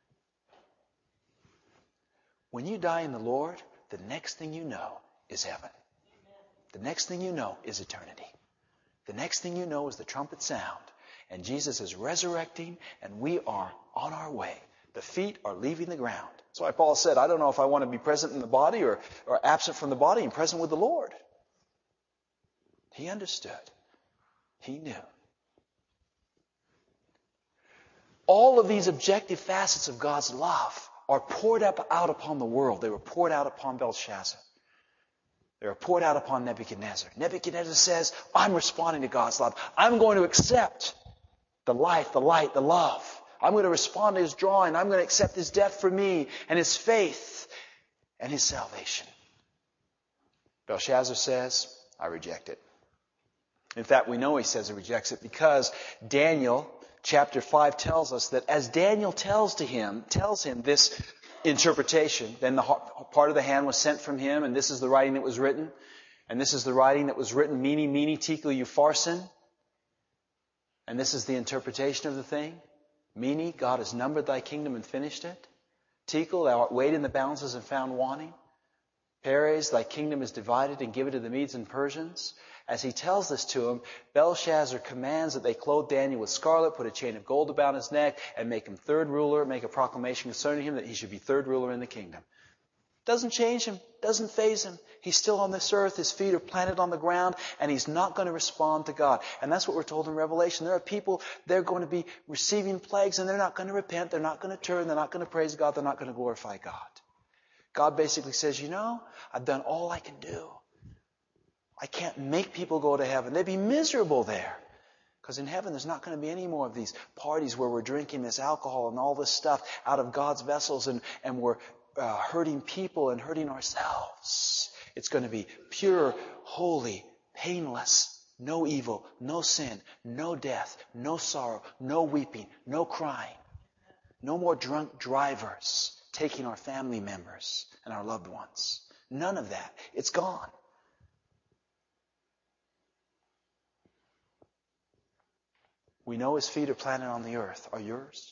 When you die in the Lord, the next thing you know is heaven. The next thing you know is eternity. The next thing you know is the trumpet sound. And Jesus is resurrecting, and we are on our way. The feet are leaving the ground. That's why Paul said, I don't know if I want to be present in the body or, or absent from the body and present with the Lord. He understood. He knew. All of these objective facets of God's love are poured up out upon the world. They were poured out upon Belshazzar. They were poured out upon Nebuchadnezzar. Nebuchadnezzar says, I'm responding to God's love. I'm going to accept the life, the light, the love. I'm going to respond to His drawing. I'm going to accept His death for me and His faith and His salvation. Belshazzar says, I reject it. In fact, we know he says he rejects it because Daniel chapter five tells us that as Daniel tells to him, tells him this interpretation, then the part of the hand was sent from him, and this is the writing that was written. And this is the writing that was written, Mene, Mene, Tekel, Upharsin. And this is the interpretation of the thing. Mene, God has numbered thy kingdom and finished it. Tekel, thou art weighed in the balances and found wanting. Peres, thy kingdom is divided and given to the Medes and Persians. As he tells this to him, Belshazzar commands that they clothe Daniel with scarlet, put a chain of gold about his neck, and make him third ruler, make a proclamation concerning him that he should be third ruler in the kingdom. Doesn't change him, doesn't faze him. He's still on this earth, his feet are planted on the ground, and he's not going to respond to God. And that's what we're told in Revelation. There are people, they're going to be receiving plagues, and they're not going to repent, they're not going to turn, they're not going to praise God, they're not going to glorify God. God basically says, you know, I've done all I can do. I can't make people go to heaven. They'd be miserable there. Because in heaven, there's not going to be any more of these parties where we're drinking this alcohol and all this stuff out of God's vessels and, and we're uh, hurting people and hurting ourselves. It's going to be pure, holy, painless, no evil, no sin, no death, no sorrow, no weeping, no crying. No more drunk drivers taking our family members and our loved ones. None of that. It's gone. We know His feet are planted on the earth. Are yours?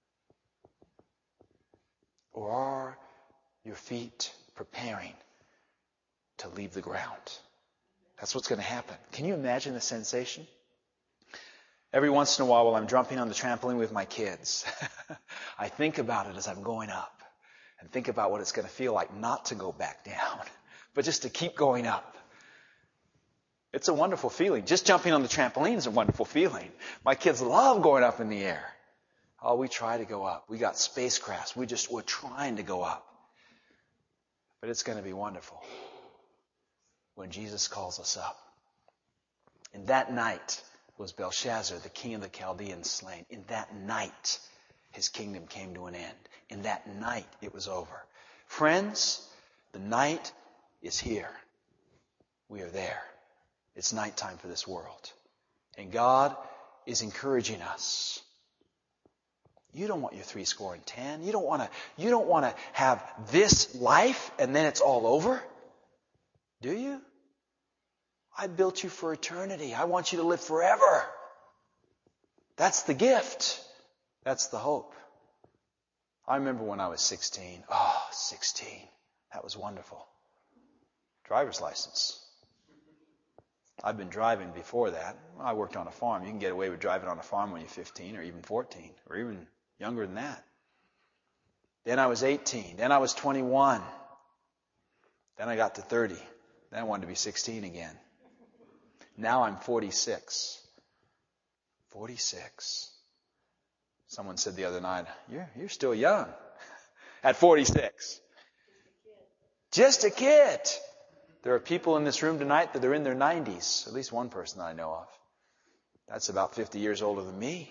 Or are your feet preparing to leave the ground? That's what's going to happen. Can you imagine the sensation? Every once in a while while I'm jumping on the trampoline with my kids, I think about it as I'm going up and think about what it's going to feel like not to go back down, but just to keep going up. It's a wonderful feeling. Just jumping on the trampoline is a wonderful feeling. My kids love going up in the air. Oh, we try to go up. We got spacecrafts. We just, we're trying to go up. But it's going to be wonderful when Jesus calls us up. And that night was Belshazzar, the king of the Chaldeans, slain. In that night, his kingdom came to an end. In that night, it was over. Friends, the night is here. We are there. It's nighttime for this world. And God is encouraging us. You don't want your three score and ten. You don't want to, you don't want to have this life and then it's all over. Do you? I built you for eternity. I want you to live forever. That's the gift. That's the hope. I remember when I was sixteen. Oh, sixteen. That was wonderful. Driver's license. I've been driving before that. I worked on a farm. You can get away with driving on a farm when you're fifteen or even fourteen or even younger than that. Then I was eighteen. Then I was twenty-one. Then I got to thirty. Then I wanted to be sixteen again. Now I'm forty-six. forty-six. Someone said the other night, you're, you're still young at forty-six. Just a kid. There are people in this room tonight that are in their nineties. At least one person that I know of. That's about fifty years older than me.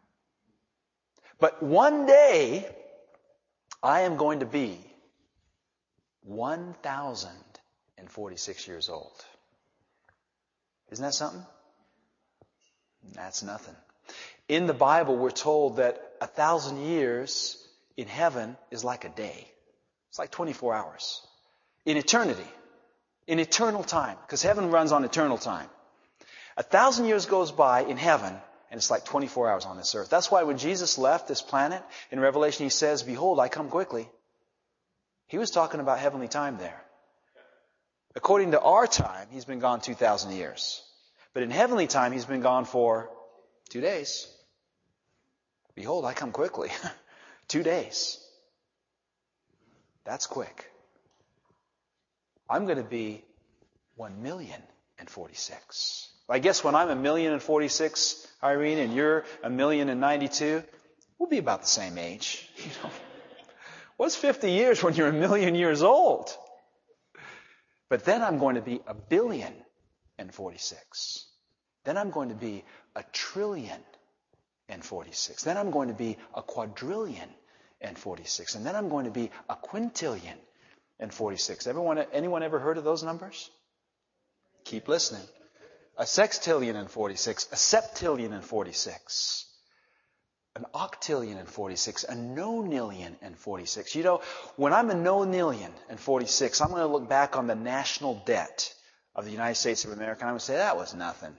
But one day, I am going to be one thousand forty-six years old. Isn't that something? That's nothing. In the Bible, we're told that a thousand years in heaven is like a day. It's like twenty-four hours. In eternity. In eternal time. Because heaven runs on eternal time. A thousand years goes by in heaven, and it's like twenty-four hours on this earth. That's why when Jesus left this planet, in Revelation he says, "Behold, I come quickly." He was talking about heavenly time there. According to our time, he's been gone two thousand years. But in heavenly time, he's been gone for two days. Behold, I come quickly. Two days. That's quick. I'm going to be one million forty-six. I guess when I'm a million and forty-six, Irene, and you're a million and ninety-two, we'll be about the same age. You know, what's fifty years when you're a million years old? But then I'm going to be a billion and forty-six. Then I'm going to be a trillion and forty-six. Then I'm going to be a quadrillion and forty-six. And then I'm going to be a quintillion and forty-six. Everyone, anyone ever heard of those numbers? Keep listening. A sextillion and forty-six. A septillion and forty-six. An octillion and forty-six. A nonillion and forty-six. You know, when I'm a nonillion and forty-six, I'm going to look back on the national debt of the United States of America and I'm going to say, that was nothing.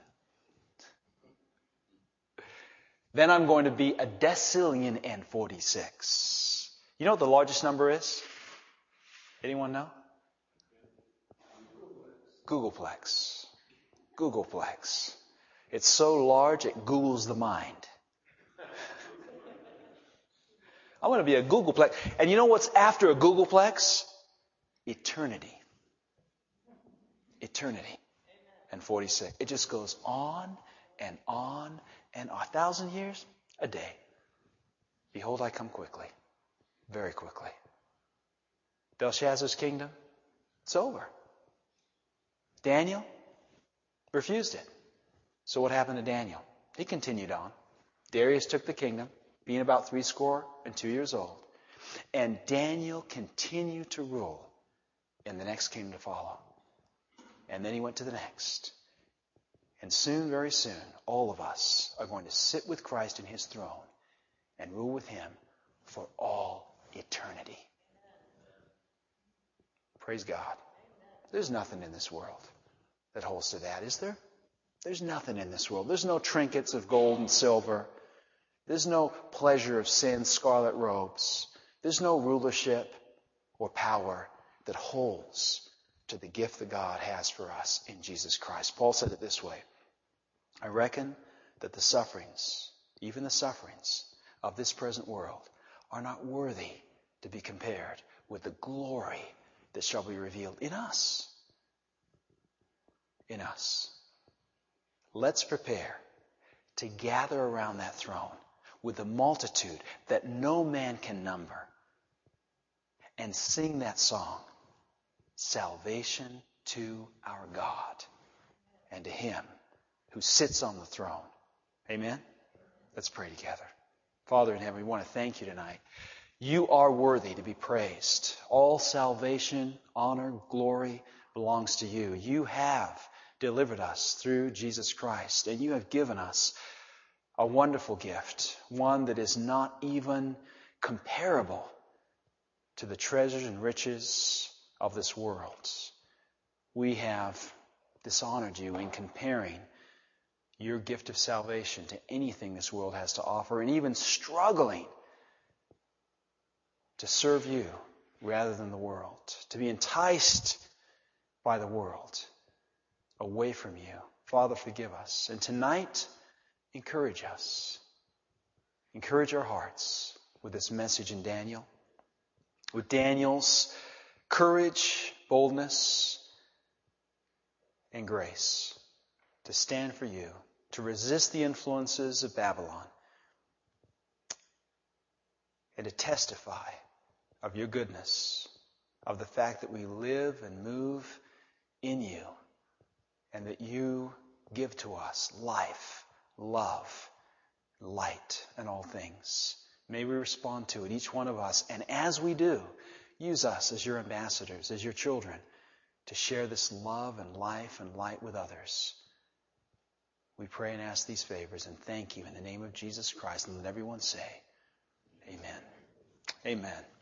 Then I'm going to be a decillion and forty-six. You know what the largest number is? Anyone know? Googleplex. Googleplex. It's so large it Googles the mind. I'm going to be a Googleplex. And you know what's after a Googleplex? Eternity. Eternity. And forty-six. It just goes on and on and on. A thousand years? A day. Behold, I come quickly. Very quickly. Belshazzar's kingdom, it's over. Daniel refused it. So what happened to Daniel? He continued on. Darius took the kingdom, being about three score and two years old. And Daniel continued to rule in the next kingdom to follow. And then he went to the next. And soon, very soon, all of us are going to sit with Christ in his throne and rule with him for all eternity. Praise God. There's nothing in this world that holds to that, is there? There's nothing in this world. There's no trinkets of gold and silver. There's no pleasure of sin, scarlet robes. There's no rulership or power that holds to the gift that God has for us in Jesus Christ. Paul said it this way: I reckon that the sufferings, even the sufferings of this present world, are not worthy to be compared with the glory that shall be revealed in us. In us. Let's prepare to gather around that throne with a multitude that no man can number and sing that song, Salvation to our God and to him who sits on the throne. Amen? Let's pray together. Father in heaven, we want to thank you tonight. You are worthy to be praised. All salvation, honor, glory belongs to you. You have delivered us through Jesus Christ, and you have given us a wonderful gift, one that is not even comparable to the treasures and riches of this world. We have dishonored you in comparing your gift of salvation to anything this world has to offer, and even struggling to serve you rather than the world, to be enticed by the world away from you. Father, forgive us. And tonight, encourage us. Encourage our hearts with this message in Daniel, with Daniel's courage, boldness, and grace to stand for you, to resist the influences of Babylon, and to testify of your goodness, of the fact that we live and move in you, and that you give to us life, love, light, and all things. May we respond to it, each one of us. And as we do, use us as your ambassadors, as your children, to share this love and life and light with others. We pray and ask these favors and thank you in the name of Jesus Christ. And let everyone say, amen. Amen.